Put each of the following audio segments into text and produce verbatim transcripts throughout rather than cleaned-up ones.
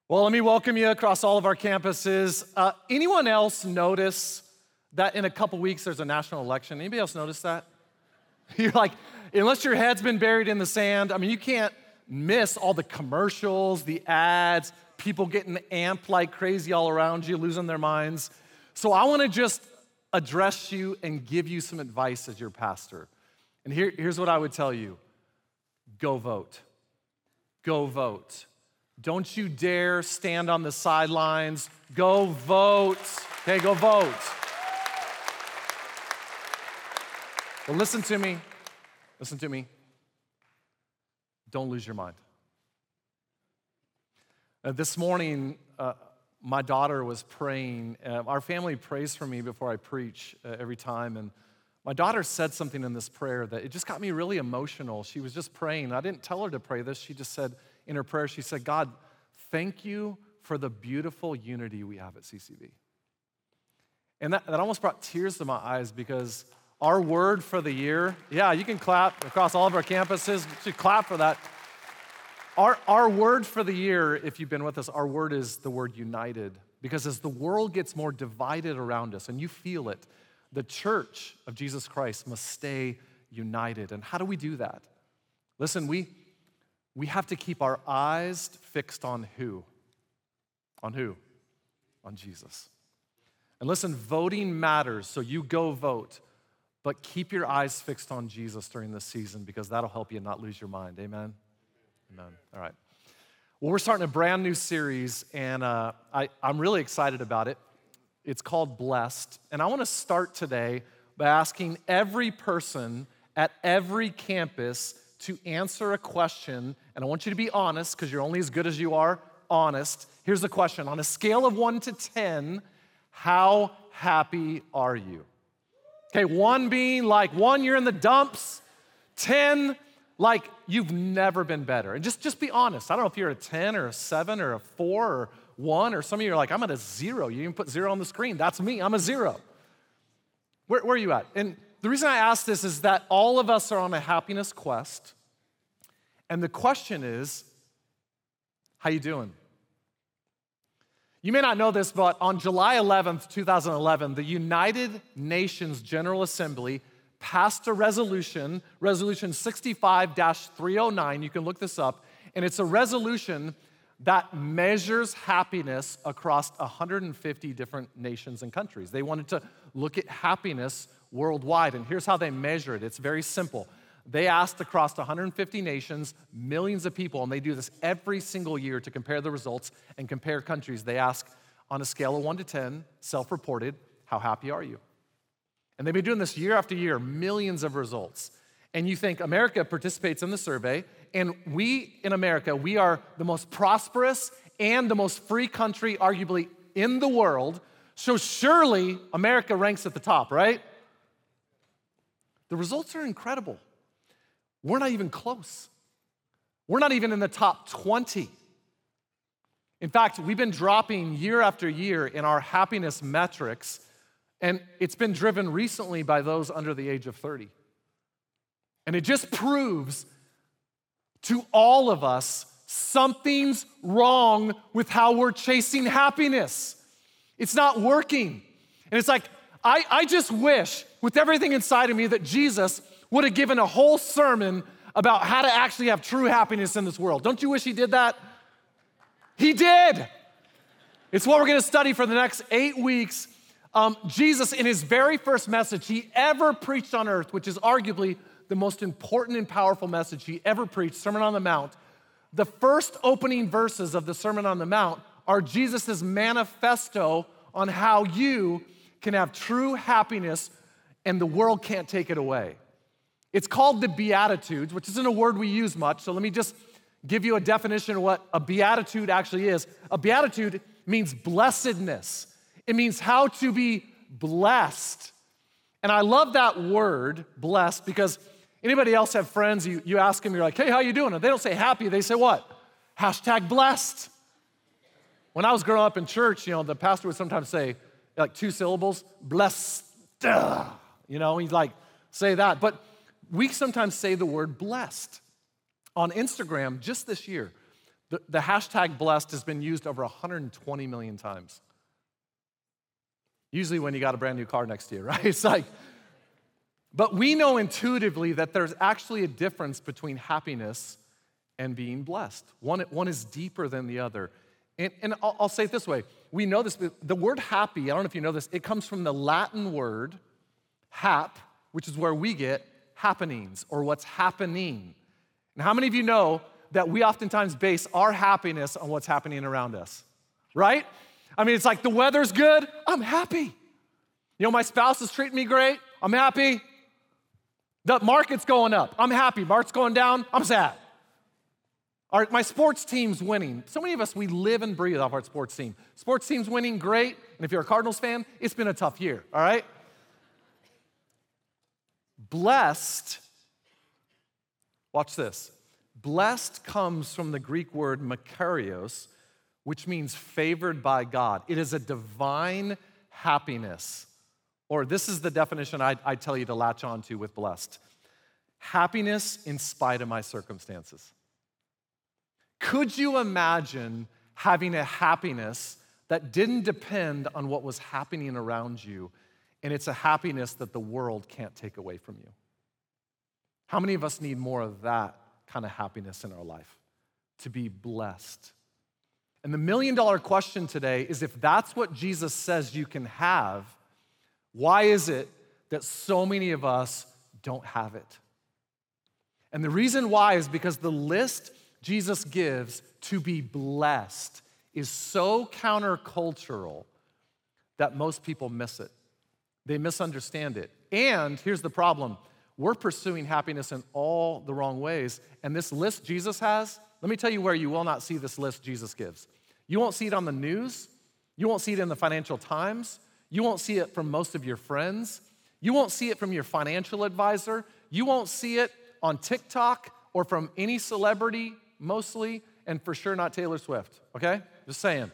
Well, let me welcome you across all of our campuses. Uh, anyone else notice that in a couple weeks there's a national election? Anybody else notice that? You're like, unless your head's been buried in the sand, I mean, you can't miss all the commercials, the ads, people getting amped like crazy all around you, losing their minds. So I want to just address you and give you some advice as your pastor. And here, here's what I would tell you. Go vote. Go vote. Don't you dare stand on the sidelines. Go vote. Okay, go vote. But listen to me. Listen to me. Don't lose your mind. Uh, this morning, uh, my daughter was praying. Uh, our family prays for me before I preach uh, every time. And my daughter said something in this prayer that it just got me really emotional. She was just praying. I didn't tell her to pray this. She just said, in her prayer, she said, God, thank you for the beautiful unity we have at C C B. And that, that almost brought tears to my eyes because our word for the year, yeah, you can clap across all of our campuses. You should clap for that. Our, our word for the year, if you've been with us, our word is the word united. Because as the world gets more divided around us, and you feel it, the church of Jesus Christ must stay united. And how do we do that? Listen, we... We have to keep our eyes fixed on who? On who? On Jesus. And listen, voting matters, so you go vote, but keep your eyes fixed on Jesus during this season because that'll help you not lose your mind. Amen? Amen. All right. Well, we're starting a brand new series, and uh, I, I'm really excited about it. It's called Blessed, and I want to start today by asking every person at every campus to answer a question, and I want you to be honest, because you're only as good as you are honest. Here's the question. On a scale of one to ten, how happy are you? Okay, one being like, one, you're in the dumps. ten, like you've never been better. And just, just be honest. I don't know if you're a ten or a seven or a four or one, or some of you are like, I'm at a zero. You even put zero on the screen. That's me, I'm a zero. Where, where are you at? And the reason I ask this is that all of us are on a happiness quest, and the question is, how you doing? You may not know this, but on July eleventh, two thousand eleven, the United Nations General Assembly passed a resolution, Resolution sixty-five dash three oh nine, you can look this up, and it's a resolution that measures happiness across one hundred fifty different nations and countries. They wanted to look at happiness worldwide, and here's how they measure it. It's very simple. They asked across one hundred fifty nations, millions of people, and they do this every single year to compare the results and compare countries. They ask, on a scale of one to ten, self-reported, how happy are you? And they've been doing this year after year, millions of results. And you think America participates in the survey, and we in America, we are the most prosperous and the most free country, arguably, in the world. So surely America ranks at the top, right? The results are incredible. We're not even close. We're not even in the top twenty. In fact, we've been dropping year after year in our happiness metrics, and it's been driven recently by those under the age of thirty. And it just proves to all of us something's wrong with how we're chasing happiness. It's not working. And it's like, I, I just wish with everything inside of me that Jesus would have given a whole sermon about how to actually have true happiness in this world. Don't you wish he did that? He did. It's what we're going to study for the next eight weeks. Um, Jesus, in his very first message he ever preached on earth, which is arguably the most important and powerful message he ever preached, Sermon on the Mount, the first opening verses of the Sermon on the Mount are Jesus' manifesto on how you can have true happiness and the world can't take it away. It's called the Beatitudes, which isn't a word we use much, so let me just give you a definition of what a beatitude actually is. A beatitude means blessedness. It means how to be blessed. And I love that word, blessed, because anybody else have friends, you, you ask them, you're like, hey, how you doing? And they don't say happy, they say what? Hashtag blessed. When I was growing up in church, you know, the pastor would sometimes say, like two syllables, blessed. You know, he'd like say that. But we sometimes say the word blessed. On Instagram, just this year, The, the hashtag blessed has been used over one hundred twenty million times. Usually when you got a brand new car next to you, right? It's like, but we know intuitively that there's actually a difference between happiness and being blessed. One, one is deeper than the other. And, and I'll, I'll say it this way. We know this, the word happy, I don't know if you know this, it comes from the Latin word hap, which is where we get happenings or what's happening. And how many of you know that we oftentimes base our happiness on what's happening around us, right? I mean, it's like the weather's good, I'm happy. You know, my spouse is treating me great, I'm happy. The market's going up, I'm happy. Market's going down, I'm sad. Our, my sports team's winning. So many of us, we live and breathe off our sports team. Sports team's winning, great. And if you're a Cardinals fan, it's been a tough year, all right? Blessed, watch this. Blessed comes from the Greek word makarios, which means favored by God. It is a divine happiness. Or this is the definition I, I tell you to latch on to with blessed. Happiness in spite of my circumstances. Could you imagine having a happiness that didn't depend on what was happening around you, and it's a happiness that the world can't take away from you? How many of us need more of that kind of happiness in our life? To be blessed. And the million dollar question today is, if that's what Jesus says you can have, why is it that so many of us don't have it? And the reason why is because the list Jesus gives to be blessed is so countercultural that most people miss it. They misunderstand it. And here's the problem. We're pursuing happiness in all the wrong ways. And this list Jesus has, let me tell you where you will not see this list Jesus gives. You won't see it on the news. You won't see it in the Financial Times. You won't see it from most of your friends. You won't see it from your financial advisor. You won't see it on TikTok or from any celebrity, mostly, and for sure not Taylor Swift, okay? Just saying.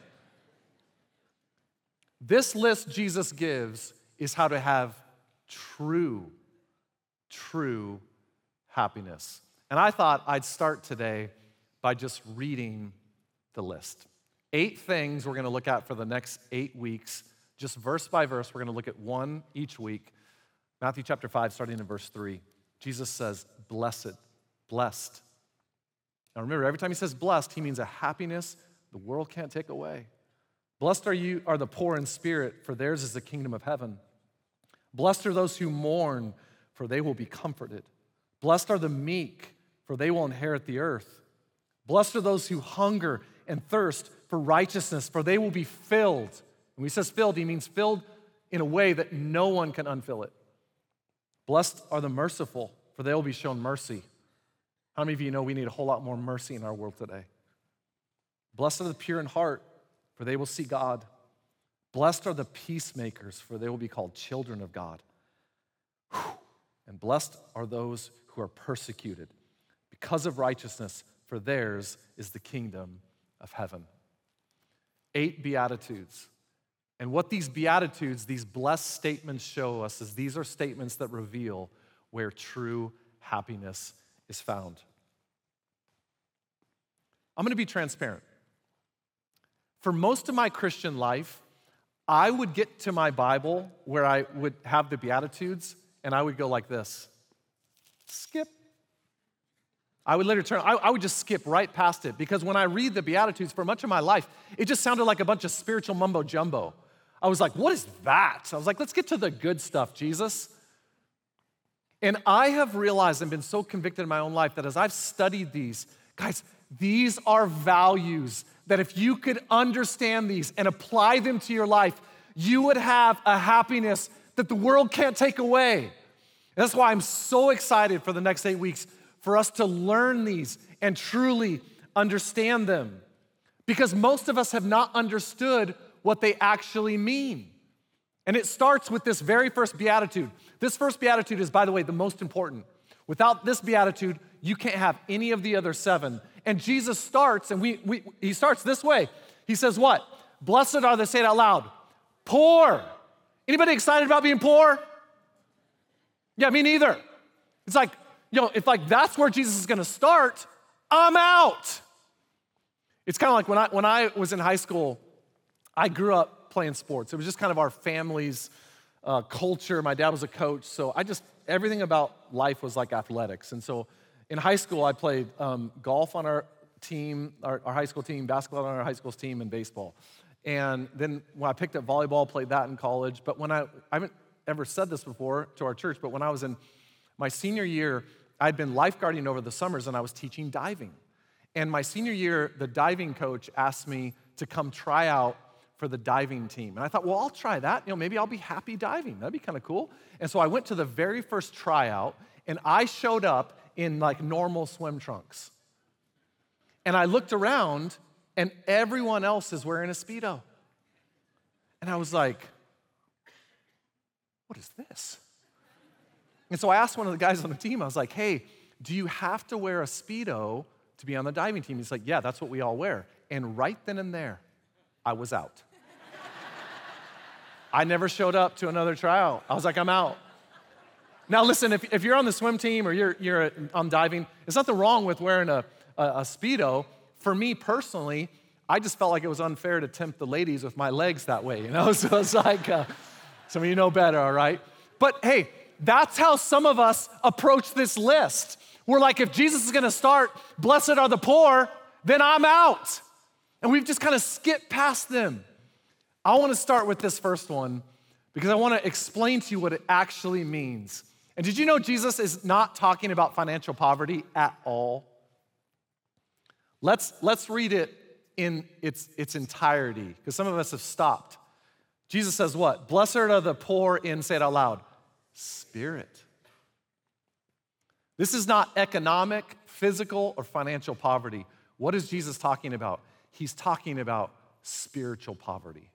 This list Jesus gives is how to have true, true happiness. And I thought I'd start today by just reading the list. Eight things we're gonna look at for the next eight weeks, just verse by verse. We're gonna look at one each week. Matthew chapter five, starting in verse three. Jesus says, blessed, blessed. Now remember, every time he says blessed, he means a happiness the world can't take away. Blessed are you are the poor in spirit, for theirs is the kingdom of heaven. Blessed are those who mourn, for they will be comforted. Blessed are the meek, for they will inherit the earth. Blessed are those who hunger and thirst for righteousness, for they will be filled. And when he says filled, he means filled in a way that no one can unfill it. Blessed are the merciful, for they will be shown mercy. How many of you know we need a whole lot more mercy in our world today? Blessed are the pure in heart, for they will see God. Blessed are the peacemakers, for they will be called children of God. Whew. And blessed are those who are persecuted because of righteousness, for theirs is the kingdom of heaven. Eight Beatitudes. And what these Beatitudes, these blessed statements show us is these are statements that reveal where true happiness is found. I'm gonna be transparent. For most of my Christian life, I would get to my Bible where I would have the Beatitudes and I would go like this, skip. I would literally turn, I, I would just skip right past it because when I read the Beatitudes for much of my life, it just sounded like a bunch of spiritual mumbo jumbo. I was like, what is that? I was like, let's get to the good stuff, Jesus. And I have realized and been so convicted in my own life that as I've studied these, guys, these are values that if you could understand these and apply them to your life, you would have a happiness that the world can't take away. And that's why I'm so excited for the next eight weeks for us to learn these and truly understand them. Because most of us have not understood what they actually mean. And it starts with this very first beatitude. This first beatitude is, by the way, the most important. Without this beatitude, you can't have any of the other seven. And Jesus starts, and we, we he starts this way. He says what? Blessed are the, say it out loud, poor. Anybody excited about being poor? Yeah, me neither. It's like, you know, if like that's where Jesus is gonna start, I'm out. It's kind of like when I, when I was in high school, I grew up playing sports. It was just kind of our family's uh, culture. My dad was a coach, so I just, everything about life was like athletics. And so in high school, I played um, golf on our team, our, our high school team, basketball on our high school's team, and baseball. And then when I picked up volleyball, played that in college. But when I, I haven't ever said this before to our church, but when I was in my senior year, I'd been lifeguarding over the summers and I was teaching diving. And my senior year, the diving coach asked me to come try out for the diving team. And I thought, well, I'll try that. You know, maybe I'll be happy diving. That'd be kind of cool. And so I went to the very first tryout and I showed up in like normal swim trunks. And I looked around and everyone else is wearing a Speedo. And I was like, what is this? And so I asked one of the guys on the team, I was like, hey, do you have to wear a Speedo to be on the diving team? He's like, yeah, that's what we all wear. And right then and there, I was out. I never showed up to another tryout. I was like, I'm out. Now listen, if, if you're on the swim team or you're, you're on diving, there's nothing wrong with wearing a, a, a Speedo. For me personally, I just felt like it was unfair to tempt the ladies with my legs that way, you know? So it's like, uh, some of you know better, all right? But hey, that's how some of us approach this list. We're like, if Jesus is gonna start, blessed are the poor, then I'm out. And we've just kind of skipped past them. I wanna start with this first one because I wanna explain to you what it actually means. And did you know Jesus is not talking about financial poverty at all? Let's, let's read it in its, its entirety, because some of us have stopped. Jesus says what? Blessed are the poor in, say it out loud, spirit. This is not economic, physical, or financial poverty. What is Jesus talking about? He's talking about spiritual poverty.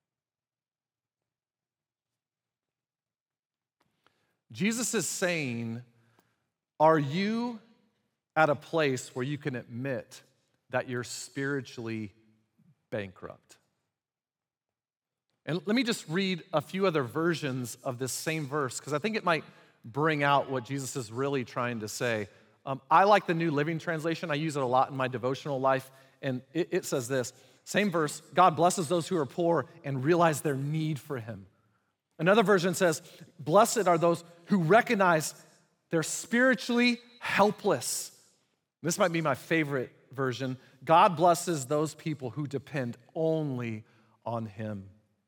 Jesus is saying, are you at a place where you can admit that you're spiritually bankrupt? And let me just read a few other versions of this same verse, because I think it might bring out what Jesus is really trying to say. Um, I like the New Living Translation. I use it a lot in my devotional life, and it, it says this, same verse, God blesses those who are poor and realize their need for him. Another version says, blessed are those who recognize they're spiritually helpless. This might be my favorite version. God blesses those people who depend only on him.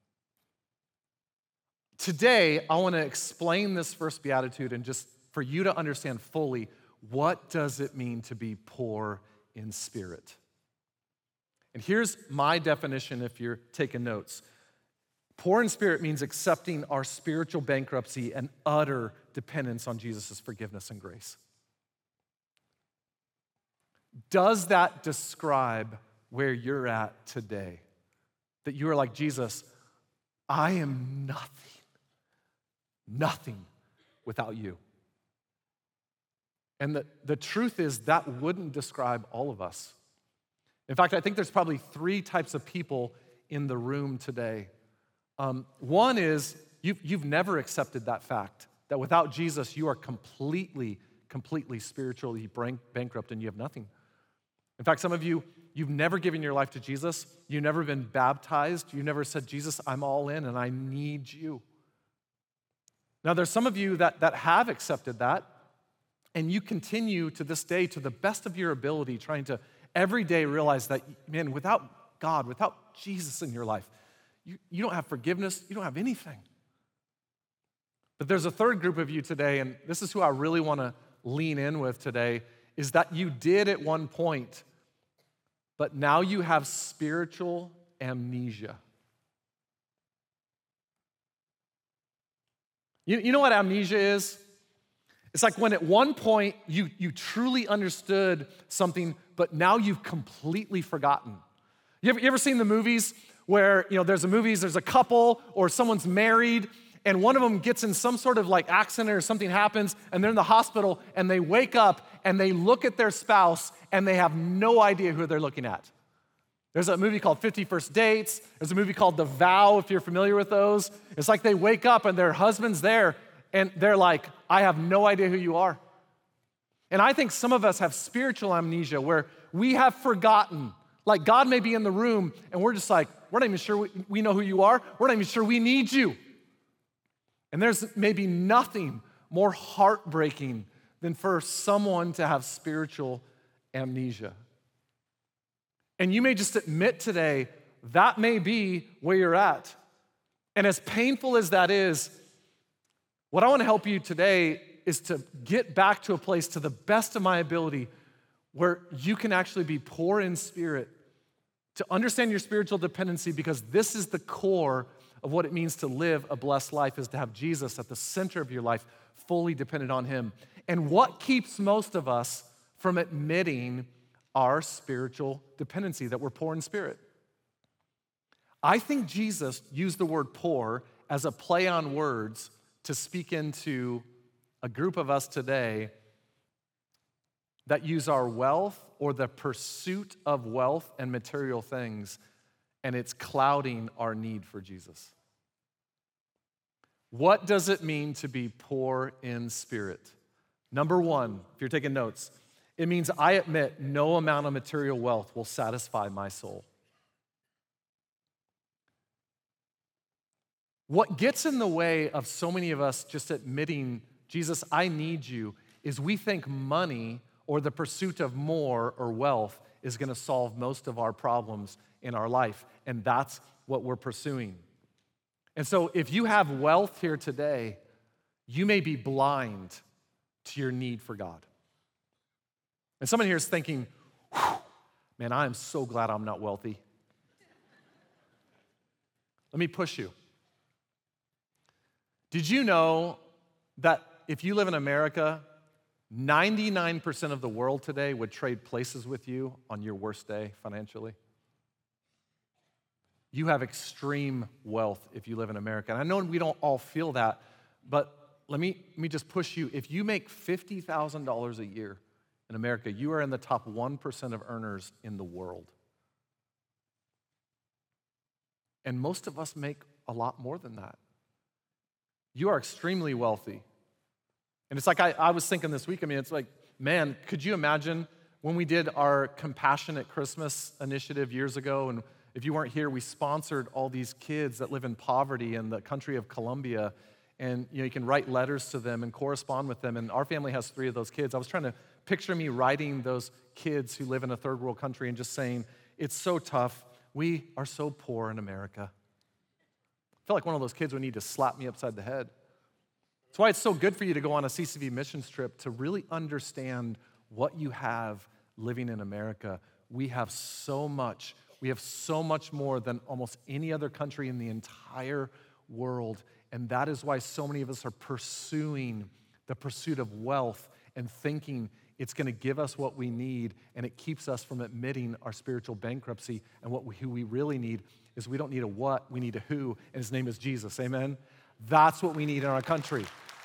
Today, I want to explain this first beatitude and just for you to understand fully, what does it mean to be poor in spirit? And here's my definition if you're taking notes. Poor in spirit means accepting our spiritual bankruptcy and utter dependence on Jesus' forgiveness and grace. Does that describe where you're at today? That you are like, Jesus, I am nothing, nothing without you. And the, the truth is that wouldn't describe all of us. In fact, I think there's probably three types of people in the room today. Um, one is you've, you've never accepted that fact, that without Jesus, you are completely, completely spiritually bankrupt and you have nothing. In fact, some of you, you've never given your life to Jesus. You've never been baptized. You never said, Jesus, I'm all in and I need you. Now, there's some of you that, that have accepted that, and you continue to this day, to the best of your ability, trying to every day realize that, man, without God, without Jesus in your life, you, you don't have forgiveness, you don't have anything. But there's a third group of you today, and this is who I really want to lean in with today, is that you did at one point, but now you have spiritual amnesia. You, you know what amnesia is? It's like when at one point you, you truly understood something, but now you've completely forgotten. You ever, you ever seen the movies where, you know, there's a movies, there's a couple or someone's married and one of them gets in some sort of like accident or something happens and they're in the hospital and they wake up and they look at their spouse and they have no idea who they're looking at. There's a movie called fifty First Dates. There's a movie called The Vow, if you're familiar with those. It's like they wake up and their husband's there and they're like, I have no idea who you are. And I think some of us have spiritual amnesia where we have forgotten, Like God may be in the room and we're just like, we're not even sure we, we know who you are. We're not even sure we need you. And there's maybe nothing more heartbreaking than for someone to have spiritual amnesia. And you may just admit today, that may be where you're at. And as painful as that is, what I want to help you today is to get back to a place to the best of my ability where you can actually be poor in spirit, to understand your spiritual dependency, because this is the core of what it means to live a blessed life, is to have Jesus at the center of your life, fully dependent on him. And what keeps most of us from admitting our spiritual dependency, that we're poor in spirit? I think Jesus used the word poor as a play on words to speak into a group of us today that use our wealth or the pursuit of wealth and material things, and it's clouding our need for Jesus. What does it mean to be poor in spirit? Number one, if you're taking notes, it means I admit no amount of material wealth will satisfy my soul. What gets in the way of so many of us just admitting, Jesus, I need you, is we think money or the pursuit of more or wealth is going to solve most of our problems in our life, and that's what we're pursuing. And so if you have wealth here today, you may be blind to your need for God. And someone here is thinking, man, I am so glad I'm not wealthy. Let me push you. Did you know that if you live in America, ninety-nine percent of the world today would trade places with you on your worst day financially? You have extreme wealth if you live in America. And I know we don't all feel that, but let me, let me just push you. If you make fifty thousand dollars a year in America, you are in the top one percent of earners in the world. And most of us make a lot more than that. You are extremely wealthy. And it's like I, I was thinking this week, I mean, it's like, man, could you imagine when we did our Compassionate Christmas initiative years ago, and if you weren't here, we sponsored all these kids that live in poverty in the country of Colombia, and you know, you can write letters to them and correspond with them, and our family has three of those kids. I was trying to picture me writing those kids who live in a third world country and just saying, it's so tough, we are so poor in America. I feel like one of those kids would need to slap me upside the head. That's why it's so good for you to go on a C C V missions trip to really understand what you have living in America. We have so much. We have so much more than almost any other country in the entire world. And that is why so many of us are pursuing the pursuit of wealth and thinking it's going to give us what we need, and it keeps us from admitting our spiritual bankruptcy. And what we, who we really need is we don't need a what, we need a who, and his name is Jesus, amen? That's what we need in our country.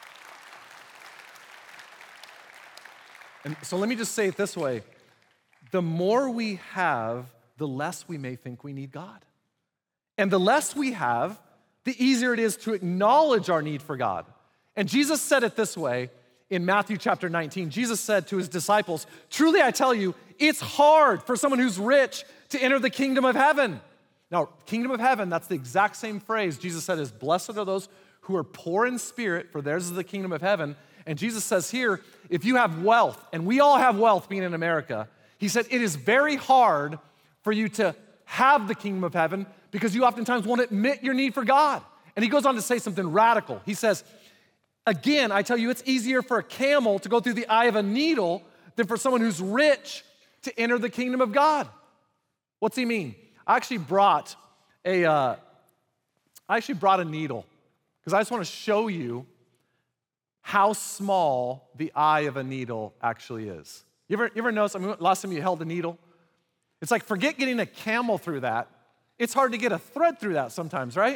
And so let me just say it this way. The more we have, the less we may think we need God. And the less we have, the easier it is to acknowledge our need for God. And Jesus said it this way in Matthew chapter nineteen. Jesus said to his disciples, truly I tell you, it's hard for someone who's rich to enter the kingdom of heaven. Now, kingdom of heaven, that's the exact same phrase Jesus said is, blessed are those who are poor in spirit, for theirs is the kingdom of heaven. And Jesus says here, if you have wealth, and we all have wealth being in America, he said it is very hard for you to have the kingdom of heaven because you oftentimes won't admit your need for God. And he goes on to say something radical. He says, again, I tell you, it's easier for a camel to go through the eye of a needle than for someone who's rich to enter the kingdom of God. What's he mean? I actually brought a, uh, I actually brought a needle because I just want to show you how small the eye of a needle actually is. You ever, you ever notice, I mean, last time you held a needle? It's like, forget getting a camel through that. It's hard to get a thread through that sometimes, right?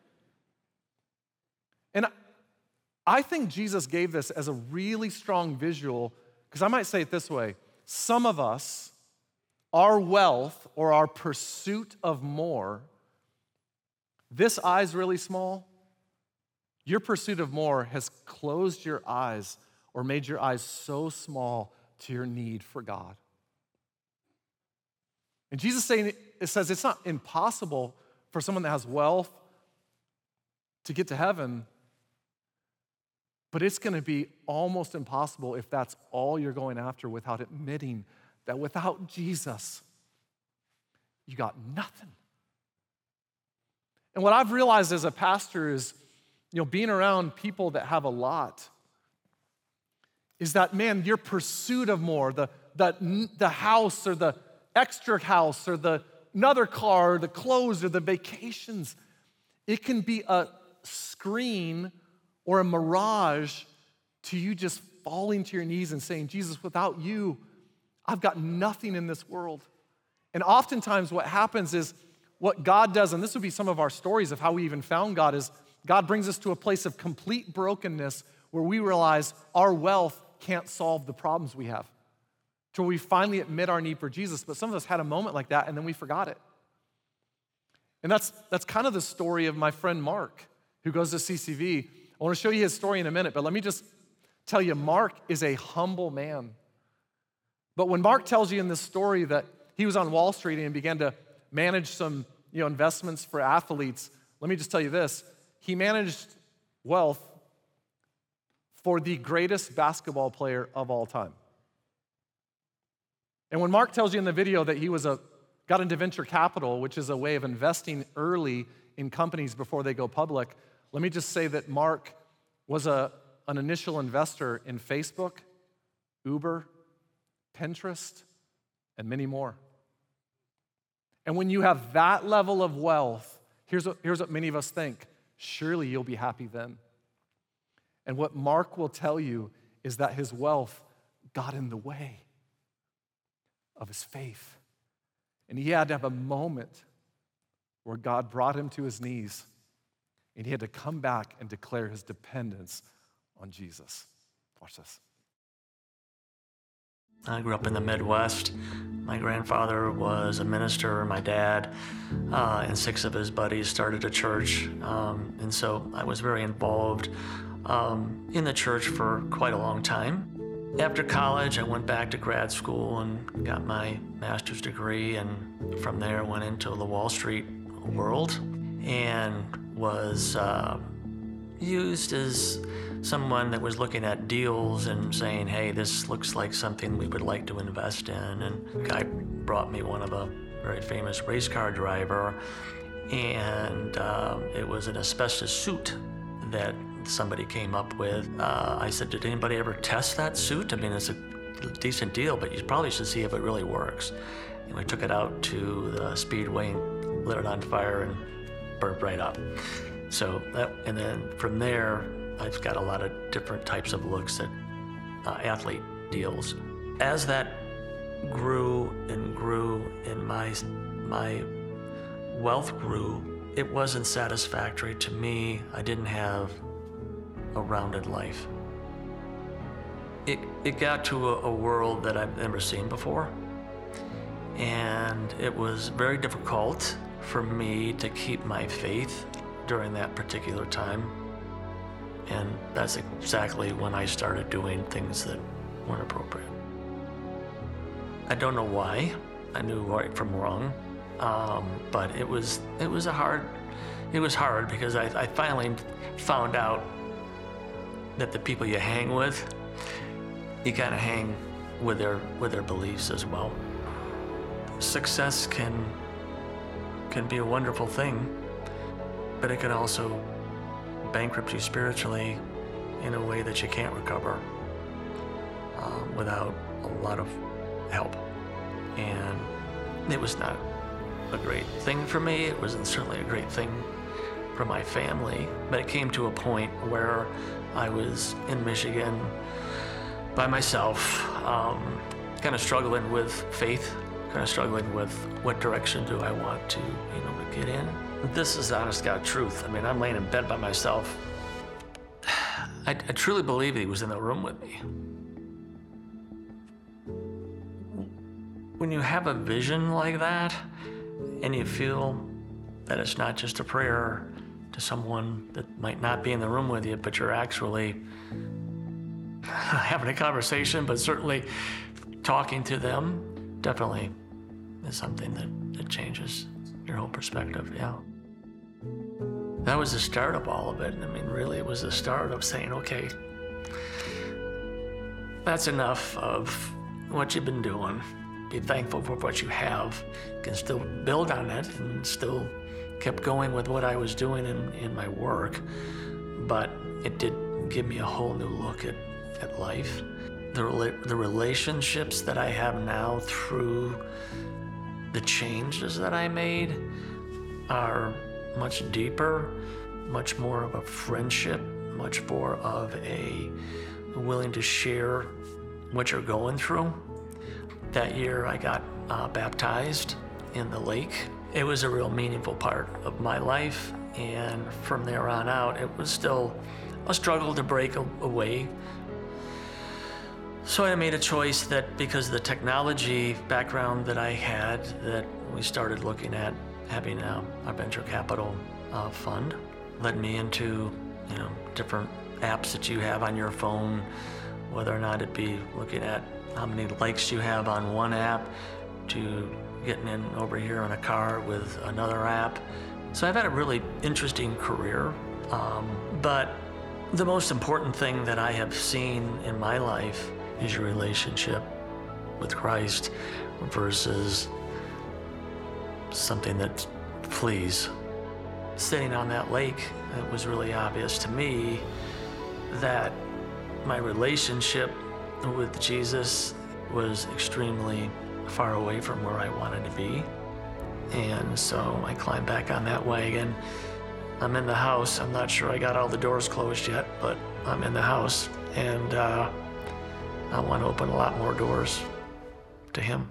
And I think Jesus gave this as a really strong visual, because I might say it this way. Some of us, our wealth or our pursuit of more, this eye's really small. Your pursuit of more has closed your eyes or made your eyes so small to your need for God. And Jesus saying, it says it's not impossible for someone that has wealth to get to heaven, but it's gonna be almost impossible if that's all you're going after without admitting that without Jesus, you got nothing. And what I've realized as a pastor is, you know, being around people that have a lot, is that, man, your pursuit of more, the, the, the house or the extra house or the another car or the clothes or the vacations, it can be a screen or a mirage to you just falling to your knees and saying, Jesus, without you, I've got nothing in this world. And oftentimes what happens is what God does, and this would be some of our stories of how we even found God, is God brings us to a place of complete brokenness where we realize our wealth can't solve the problems we have. Till we finally admit our need for Jesus. But some of us had a moment like that and then we forgot it. And that's, that's kind of the story of my friend Mark, who goes to C C V. I want to show you his story in a minute, but let me just tell you, Mark is a humble man. But when Mark tells you in this story that he was on Wall Street and began to manage some, you know, investments for athletes, let me just tell you this. He managed wealth for the greatest basketball player of all time. And when Mark tells you in the video that he was a got into venture capital, which is a way of investing early in companies before they go public, let me just say that Mark was a, an initial investor in Facebook, Uber, Pinterest, and many more. And when you have that level of wealth, here's what, here's what many of us think. Surely you'll be happy then. And what Mark will tell you is that his wealth got in the way of his faith. And he had to have a moment where God brought him to his knees and he had to come back and declare his dependence on Jesus. Watch this. I grew up in the Midwest. My grandfather was a minister. My dad uh, and six of his buddies started a church. Um, and so I was very involved um, in the church for quite a long time. After college, I went back to grad school and got my master's degree, and from there went into the Wall Street world and was uh, used as someone that was looking at deals and saying, hey, this looks like something we would like to invest in. And a guy brought me one of a very famous race car driver, and uh, it was an asbestos suit that somebody came up with. Uh, I said, did anybody ever test that suit? I mean, it's a decent deal, but you probably should see if it really works. And we took it out to the Speedway and lit it on fire and burned right up. So that, and then from there, I've got a lot of different types of looks at uh, athlete deals. As that grew and grew and my, my wealth grew, it wasn't satisfactory to me. I didn't have a rounded life. It, it got to a, a world that I've never seen before. And it was very difficult for me to keep my faith during that particular time. And that's exactly when I started doing things that weren't appropriate. I don't know why. I knew right from wrong, um, but it was it was a hard. It was hard because I, I finally found out that the people you hang with, you kind of hang with their with their beliefs as well. Success can can be a wonderful thing, but it can also bankrupt you spiritually in a way that you can't recover um, without a lot of help. And it was not a great thing for me. It wasn't certainly a great thing for my family, but it came to a point where I was in Michigan by myself, um, kind of struggling with faith, kind of struggling with what direction do I want to, you know, to get in. This is honest God truth. I mean, I'm laying in bed by myself. I, I truly believe he was in the room with me. When you have a vision like that, and you feel that it's not just a prayer to someone that might not be in the room with you, but you're actually having a conversation, but certainly talking to them, definitely is something that, that changes your whole perspective, yeah. That was the start of all of it. I mean, really, it was the start of saying, okay, that's enough of what you've been doing. Be thankful for what you have. You can still build on it, and still kept going with what I was doing in, in my work. But it did give me a whole new look at, at life. The, rela- the relationships that I have now through the changes that I made are much deeper, much more of a friendship, much more of a willing to share what you're going through. That year I got uh, baptized in the lake. It was a real meaningful part of my life, and from there on out, it was still a struggle to break a- away. So I made a choice that because of the technology background that I had, that we started looking at having a, a venture capital uh, fund. Led me into, you know, different apps that you have on your phone, whether or not it be looking at how many likes you have on one app to getting in over here in a car with another app. So I've had a really interesting career, um, but the most important thing that I have seen in my life is your relationship with Christ versus something that flees. Sitting on that lake, it was really obvious to me that my relationship with Jesus was extremely far away from where I wanted to be. And so I climbed back on that wagon. I'm in the house. I'm not sure I got all the doors closed yet, but I'm in the house, and uh, I want to open a lot more doors to him.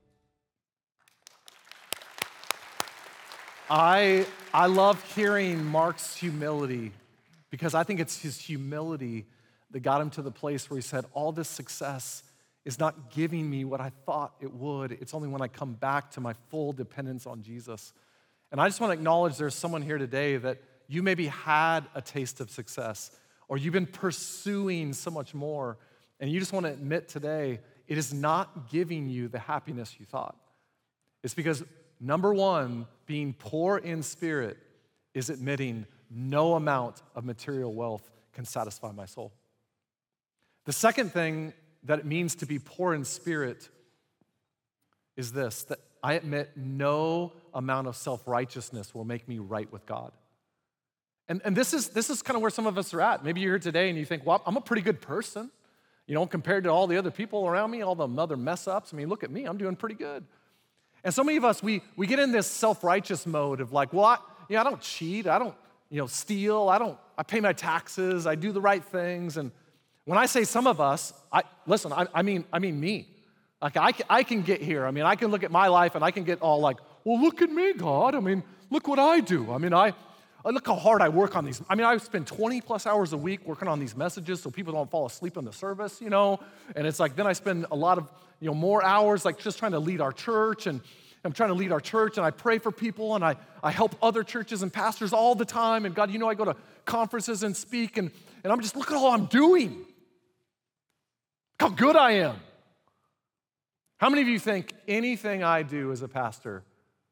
I, I love hearing Mark's humility, because I think it's his humility that got him to the place where he said, all this success is not giving me what I thought it would. It's only when I come back to my full dependence on Jesus. And I just want to acknowledge there's someone here today that you maybe had a taste of success, or you've been pursuing so much more, and you just want to admit today, it is not giving you the happiness you thought. It's because, number one, being poor in spirit is admitting no amount of material wealth can satisfy my soul. The second thing that it means to be poor in spirit is this, that I admit no amount of self-righteousness will make me right with God. And, and this is, this is kind of where some of us are at. Maybe you're here today and you think, well, I'm a pretty good person, you know, compared to all the other people around me, all the other mess-ups. I mean, look at me, I'm doing pretty good. And so many of us, we, we get in this self-righteous mode of like, well, I, you know, I don't cheat, I don't, you know, steal, I don't, I pay my taxes, I do the right things. And when I say some of us, I listen, I, I mean, I mean me. Like I can, I can get here. I mean, I can look at my life and I can get all like, well, look at me, God. I mean, look what I do. I mean, I, I look how hard I work on these. I mean, I spend twenty plus hours a week working on these messages so people don't fall asleep in the service, you know? And it's like, then I spend a lot of, you know, more hours like just trying to lead our church, and I'm trying to lead our church, and I pray for people, and I, I help other churches and pastors all the time. And God, you know, I go to conferences and speak, and, and I'm just, look at all I'm doing. Look how good I am. How many of you think anything I do as a pastor,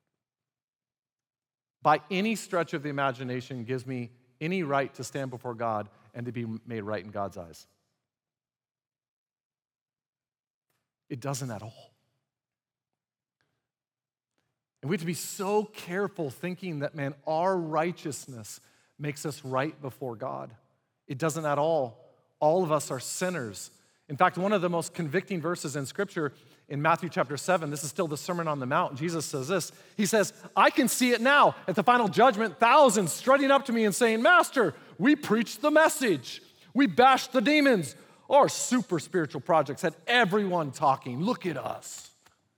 by any stretch of the imagination, gives me any right to stand before God and to be made right in God's eyes? It doesn't at all. And we have to be so careful thinking that, man, our righteousness makes us right before God. It doesn't at all. All of us are sinners. In fact, one of the most convicting verses in Scripture in Matthew chapter seven, this is still the Sermon on the Mount, Jesus says this. He says, I can see it now at the final judgment, thousands strutting up to me and saying, Master, we preached the message. We bashed the demons. Our super spiritual projects had everyone talking. Look at us.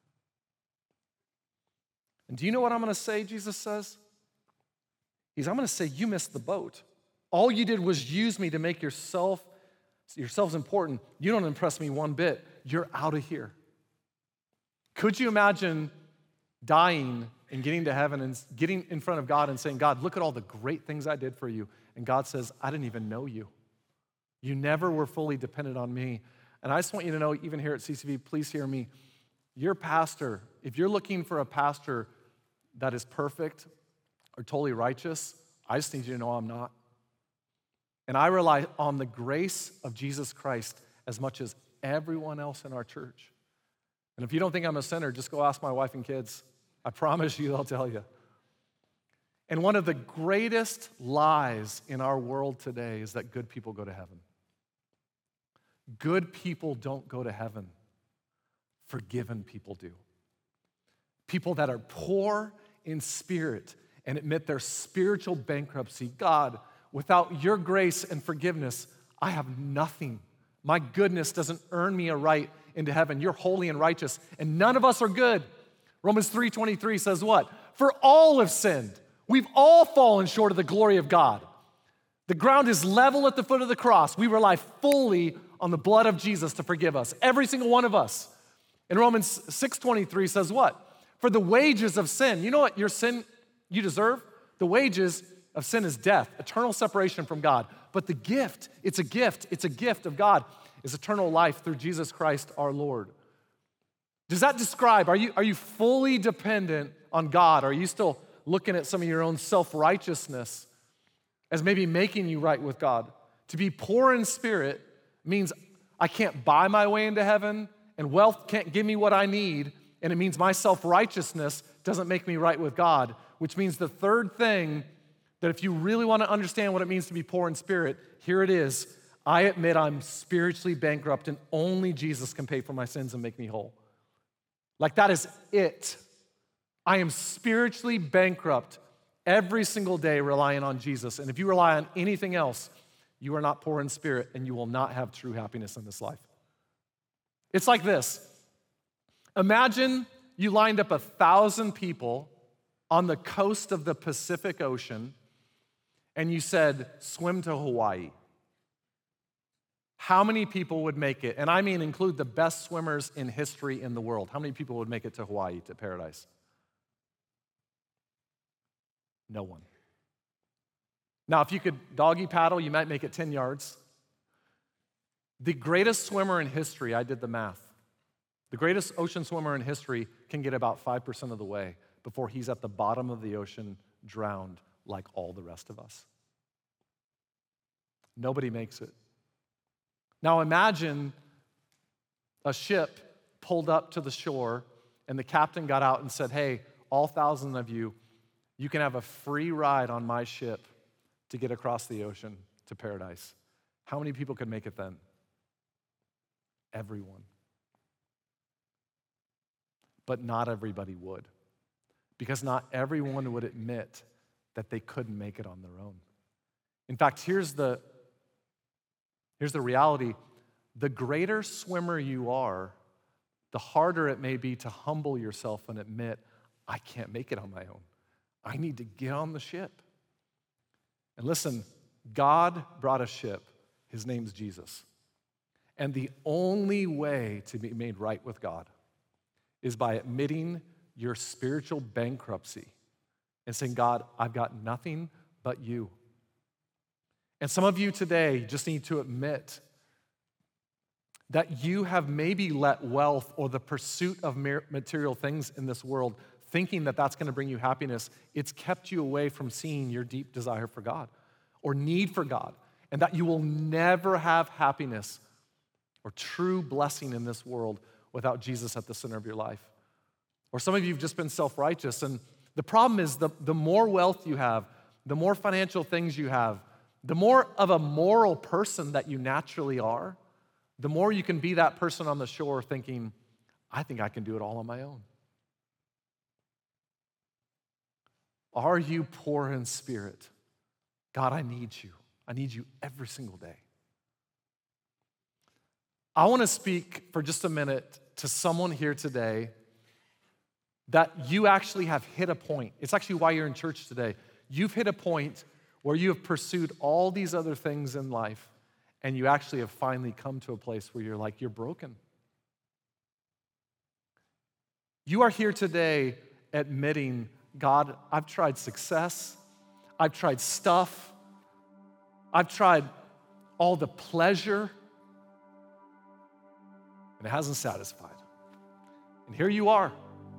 And do you know what I'm going to say, Jesus says? He's, I'm going to say, you missed the boat. All you did was use me to make yourself, yourselves important. You don't impress me one bit. You're out of here. Could you imagine dying and getting to heaven and getting in front of God and saying, God, look at all the great things I did for you. And God says, I didn't even know you. You never were fully dependent on me. And I just want you to know, even here at C C V, please hear me. Your pastor, if you're looking for a pastor that is perfect or totally righteous, I just need you to know I'm not. And I rely on the grace of Jesus Christ as much as everyone else in our church. And if you don't think I'm a sinner, just go ask my wife and kids. I promise you they'll tell you. And one of the greatest lies in our world today is that good people go to heaven. Good people don't go to heaven. Forgiven people do. People that are poor in spirit and admit their spiritual bankruptcy. God, without your grace and forgiveness, I have nothing. My goodness doesn't earn me a right into heaven. You're holy and righteous, and none of us are good. Romans three twenty-three says what? For all have sinned. We've all fallen short of the glory of God. The ground is level at the foot of the cross. We rely fully on the blood of Jesus to forgive us, every single one of us. And Romans six twenty-three says what? For the wages of sin, you know what your sin you deserve? The wages of sin is death, eternal separation from God. But the gift, it's a gift, it's a gift of God, is eternal life through Jesus Christ our Lord. Does that describe, are you, are you fully dependent on God? Are you still looking at some of your own self-righteousness as maybe making you right with God? To be poor in spirit means I can't buy my way into heaven, and wealth can't give me what I need, and it means my self-righteousness doesn't make me right with God, which means the third thing that if you really want to understand what it means to be poor in spirit, here it is. I admit I'm spiritually bankrupt and only Jesus can pay for my sins and make me whole. Like that is it. I am spiritually bankrupt every single day relying on Jesus. And if you rely on anything else, you are not poor in spirit and you will not have true happiness in this life. It's like this. Imagine you lined up a thousand people on the coast of the Pacific Ocean and you said, swim to Hawaii. How many people would make it? And I mean include the best swimmers in history in the world. How many people would make it to Hawaii, to paradise? No one. Now, if you could doggy paddle, you might make it ten yards. The greatest swimmer in history, I did the math. The greatest ocean swimmer in history can get about five percent of the way before he's at the bottom of the ocean, drowned like all the rest of us. Nobody makes it. Now imagine a ship pulled up to the shore and the captain got out and said, hey, all thousand of you, you can have a free ride on my ship to get across the ocean to paradise. How many people could make it then? Everyone. But not everybody would, because not everyone would admit that they couldn't make it on their own. In fact, here's the, here's the reality. The greater swimmer you are, the harder it may be to humble yourself and admit, I can't make it on my own. I need to get on the ship. And listen, God brought a ship. His name's Jesus. And the only way to be made right with God is by admitting your spiritual bankruptcy and saying, God, I've got nothing but you. And some of you today just need to admit that you have maybe let wealth or the pursuit of material things in this world, thinking that that's going to bring you happiness, it's kept you away from seeing your deep desire for God or need for God, and that you will never have happiness or true blessing in this world without Jesus at the center of your life. Or some of you have just been self-righteous, and the problem is the, the more wealth you have, the more financial things you have, the more of a moral person that you naturally are, the more you can be that person on the shore thinking, I think I can do it all on my own. Are you poor in spirit? God, I need you. I need you every single day. I want to speak for just a minute to someone here today that you actually have hit a point. It's actually why you're in church today. You've hit a point where you have pursued all these other things in life, and you actually have finally come to a place where you're like, you're broken. You are here today admitting, God, I've tried success, I've tried stuff, I've tried all the pleasure, and it hasn't satisfied. And here you are.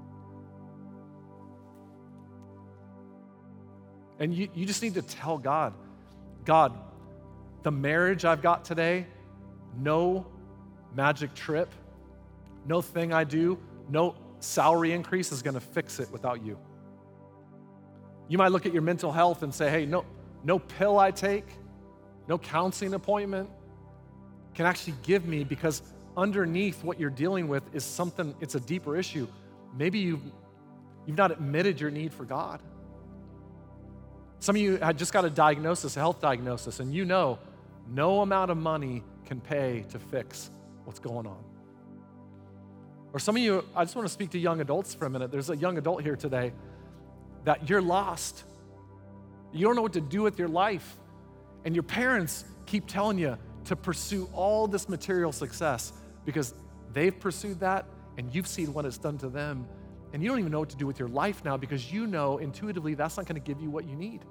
And you, you just need to tell God, God, the marriage I've got today, no magic trip, no thing I do, no salary increase is gonna fix it without you. You might look at your mental health and say, hey, no, no pill I take, no counseling appointment can actually give me, because underneath what you're dealing with is something, it's a deeper issue. Maybe you've, you've not admitted your need for God. Some of you had just got a diagnosis, a health diagnosis, and you know no amount of money can pay to fix what's going on. Or some of you, I just want to speak to young adults for a minute. There's a young adult here today that you're lost. You don't know what to do with your life. And your parents keep telling you to pursue all this material success because they've pursued that and you've seen what it's done to them. And you don't even know what to do with your life now because you know intuitively that's not going to give you what you need.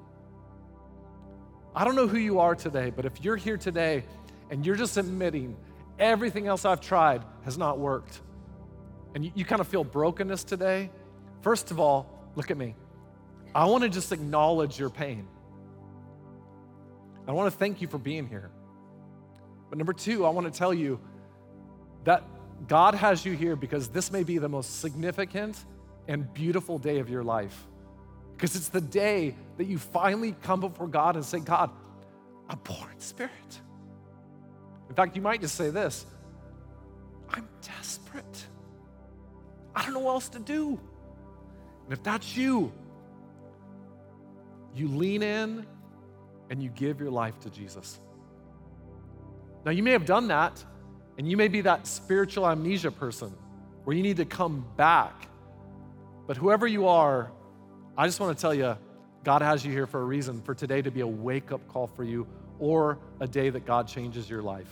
I don't know who you are today, but if you're here today and you're just admitting everything else I've tried has not worked, and you, you kind of feel brokenness today, first of all, look at me. I want to just acknowledge your pain. I want to thank you for being here. But number two, I want to tell you that God has you here because this may be the most significant and beautiful day of your life. Because it's the day that you finally come before God and say, God, I'm poor in spirit. In fact, you might just say this, I'm desperate. I don't know what else to do. And if that's you, you lean in and you give your life to Jesus. Now, you may have done that, and you may be that spiritual amnesia person where you need to come back. But whoever you are, I just want to tell you, God has you here for a reason, for today to be a wake-up call for you or a day that God changes your life.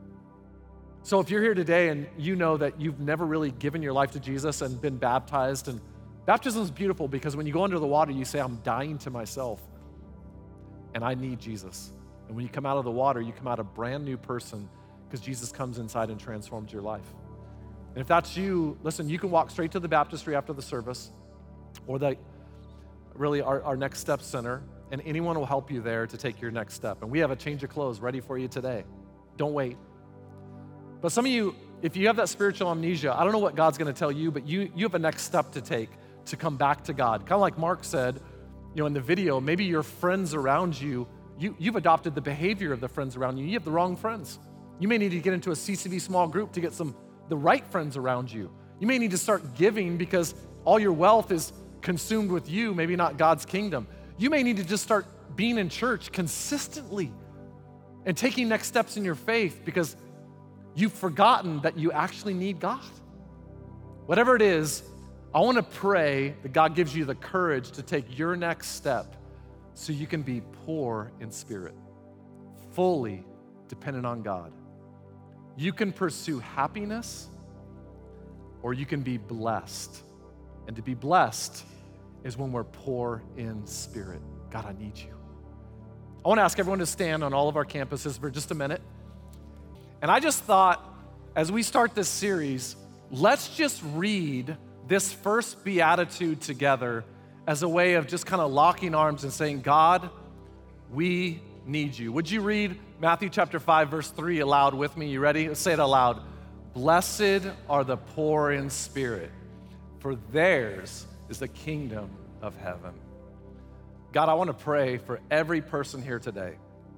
So if you're here today and you know that you've never really given your life to Jesus and been baptized, and baptism is beautiful because when you go under the water, you say, I'm dying to myself and I need Jesus. And when you come out of the water, you come out a brand new person because Jesus comes inside and transforms your life. And if that's you, listen, you can walk straight to the baptistry after the service or the really our, our Next Step Center, and anyone will help you there to take your next step. And we have a change of clothes ready for you today. Don't wait. But some of you, if you have that spiritual amnesia, I don't know what God's gonna tell you, but you, you have a next step to take to come back to God. Kind of like Mark said, you know, in the video, maybe your friends around you, you, you've adopted the behavior of the friends around you. You have the wrong friends. You may need to get into a C C V small group to get some the right friends around you. You may need to start giving because all your wealth is consumed with you, maybe not God's kingdom. You may need to just start being in church consistently and taking next steps in your faith because you've forgotten that you actually need God. Whatever it is, I want to pray that God gives you the courage to take your next step so you can be poor in spirit, fully dependent on God. You can pursue happiness or you can be blessed. And to be blessed is when we're poor in spirit. God, I need you. I want to ask everyone to stand on all of our campuses for just a minute. And I just thought, as we start this series, let's just read this first beatitude together as a way of just kind of locking arms and saying, God, we need you. Would you read Matthew chapter five, verse three aloud with me? You ready? Let's say it aloud. Blessed are the poor in spirit, for theirs is the kingdom of heaven. God, I want to pray for every person here today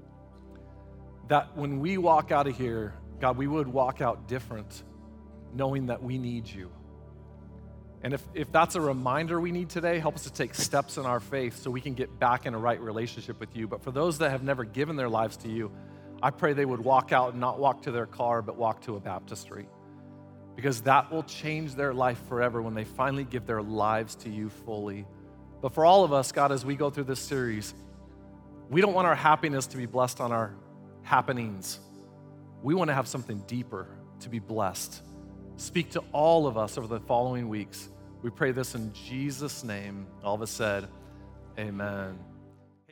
that when we walk out of here, God, we would walk out different, knowing that we need you. And if, if that's a reminder we need today, help us to take steps in our faith so we can get back in a right relationship with you. But for those that have never given their lives to you, I pray they would walk out and not walk to their car, but walk to a baptistry. Because that will change their life forever when they finally give their lives to you fully. But for all of us, God, as we go through this series, we don't want our happiness to be blessed on our happenings. We want to have something deeper to be blessed. Speak to all of us over the following weeks. We pray this in Jesus' name. All of us said, amen.